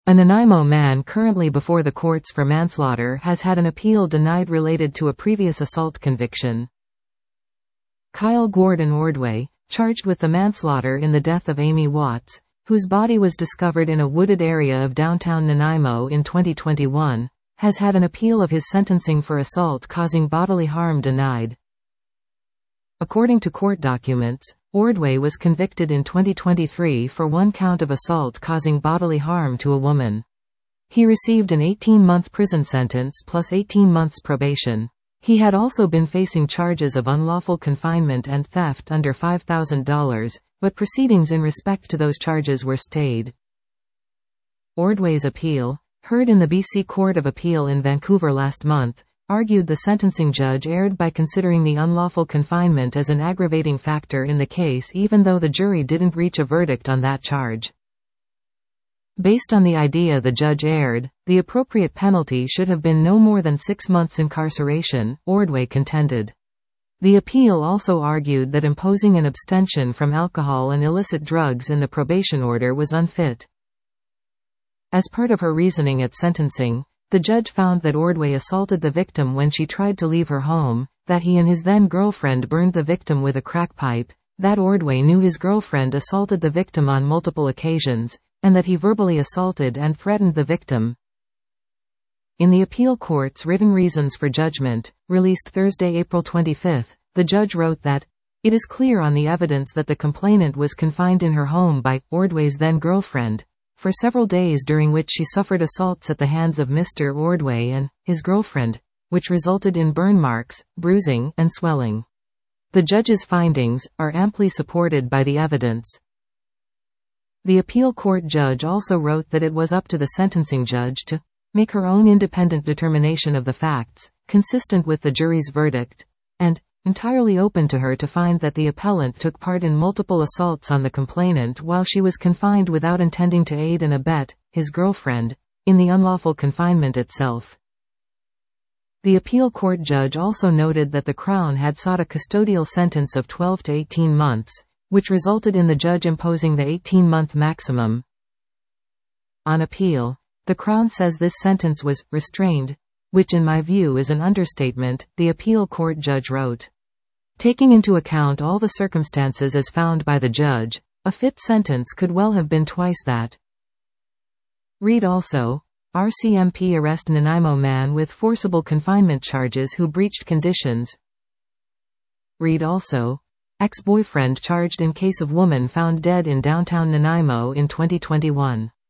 A Nanaimo man currently before the courts for manslaughter has had an appeal denied related to a previous assault conviction. Kyle Gordon Ordway, charged with the manslaughter in the death of Amy Watts, whose body was discovered in a wooded area of downtown Nanaimo in 2021, has had an appeal of his sentencing for assault causing bodily harm denied. According to court documents, Ordway was convicted in 2023 for one count of assault causing bodily harm to a woman. He received an 18-month prison sentence plus 18 months probation. He had also been facing charges of unlawful confinement and theft under $5,000, but proceedings in respect to those charges were stayed. Ordway's appeal, heard in the BC Court of Appeal in Vancouver last month, argued the sentencing judge erred by considering the unlawful confinement as an aggravating factor in the case even though the jury didn't reach a verdict on that charge. Based on the idea the judge erred, the appropriate penalty should have been no more than 6 months incarceration, Ordway contended. The appeal also argued that imposing an abstention from alcohol and illicit drugs in the probation order was unfit. As part of her reasoning at sentencing, the judge found that Ordway assaulted the victim when she tried to leave her home, that he and his then-girlfriend burned the victim with a crack pipe, that Ordway knew his girlfriend assaulted the victim on multiple occasions, and that he verbally assaulted and threatened the victim. In the appeal court's written reasons for judgment, released Thursday, April 25, the judge wrote that, "It is clear on the evidence that the complainant was confined in her home by Ordway's then-girlfriend for several days during which she suffered assaults at the hands of Mr. Ordway and his girlfriend, which resulted in burn marks, bruising, and swelling. The judge's findings are amply supported by the evidence." The appeal court judge also wrote that it was up to the sentencing judge to make her own independent determination of the facts, consistent with the jury's verdict, and entirely open to her to find that the appellant took part in multiple assaults on the complainant while she was confined without intending to aid and abet his girlfriend in the unlawful confinement itself. The appeal court judge also noted that the Crown had sought a custodial sentence of 12 to 18 months, which resulted in the judge imposing the 18-month maximum. On appeal, the Crown says this sentence was restrained, which in my view is an understatement, the appeal court judge wrote. Taking into account all the circumstances as found by the judge, a fit sentence could well have been twice that. Read also, RCMP arrest Nanaimo man with forcible confinement charges who breached conditions. Read also, ex-boyfriend charged in case of woman found dead in downtown Nanaimo in 2021.